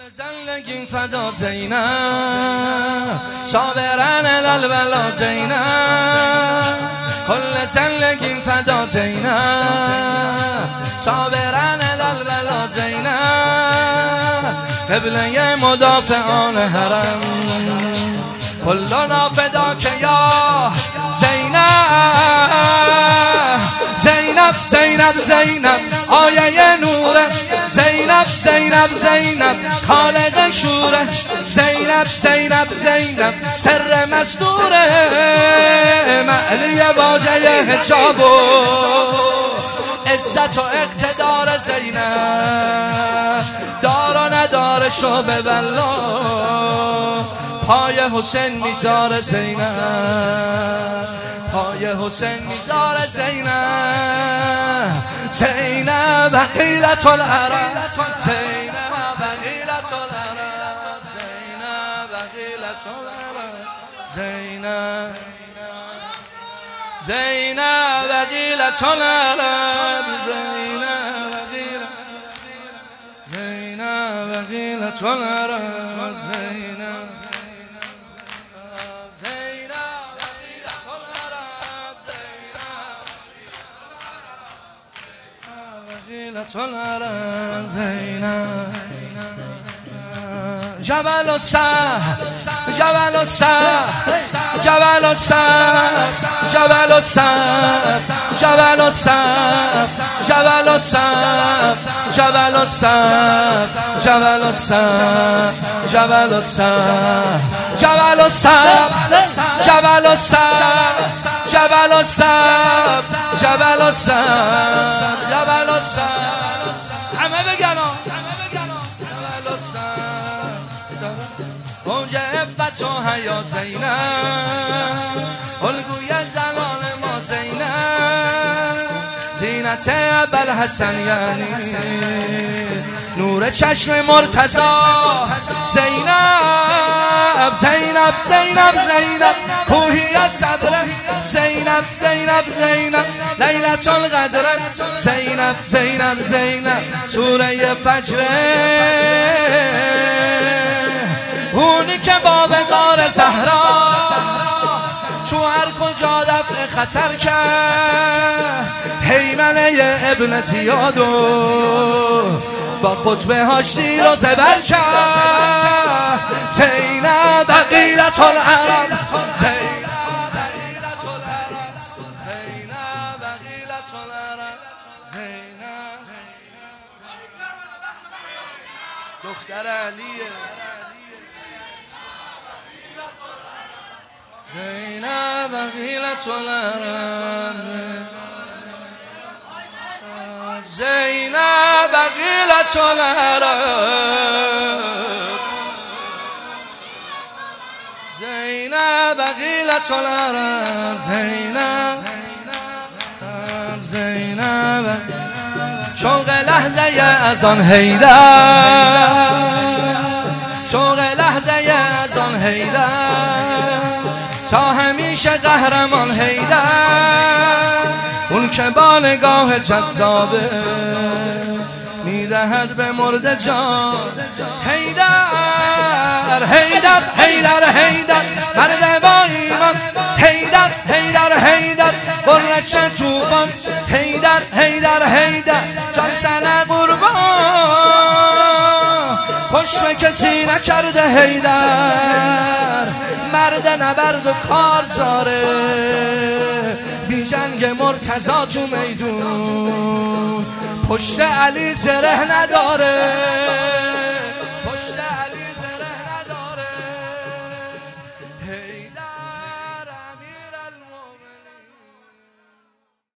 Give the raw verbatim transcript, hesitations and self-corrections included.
زندگیم فدا زینب صابرن الالولا زینب کل زندگیم فدا زینب صابرن الالولا زینب قبله مدافعان حرم کلنا فدا که یا زینب زینب زینب زینب آیه نوره زینب زینب زینب خالق شوره زینب زینب زینب سر مستوره معلی واجه حجاب و عزت و اقتدار زینب دار و ندار شعبه والله پای حسین میذاره زینب پای حسین میذاره زینب زینب وقیلت العرب زینب وقیلت العرب زینب وقیلت العرب زینب زینب وقیلت العرب زینب زینب وقیلت العرب زینب جبل السهر جبل السهر جبل السهر جبل السهر جبل السهر جبل السهر جبل السهر جبل السهر جبل السهر جبل السهر جبل السهر جبل السهر جبل السهر جبل السهر همه بگن جبل السهر گنج عفت و حیا زینب الگوی زنان ما زینب زینت ابوالحسن یعنی نور چشم مرتضی زینب زینب زینب زینب کوهی از صبر زینب زینب زینب لیلت القدر زینب زینب زینب سوره فجر اونی که باب غار زهرا تو هر کجا دفع خطر کرد حیمنه ابن زیادو با خطبه هاش شیر و زبر کرد زینب وقیلت العرب زینب وقیلت العرب زینب وقیلت العرب زینب دختر علیه زینب وقیلت العرب زینب وقیلت العرب زینب وقیلت العرب زینب زینب شوق لحظه از آن حیدر شوق لحظه از آن حیدر تا همیشه قهرمان حیدر اون که با نگاه جذابه میدهد به مرده جان حیدر حیدر حیدر حیدر مرد با ایمان حیدر حیدر حیدر قرچ توفان حیدر حیدر حیدر جان سنه قربان پشت به کسی نکرده حیدر مرد نبرد و کارزاره بی جنگ مرتضی تو میدون پشت علی زره نداره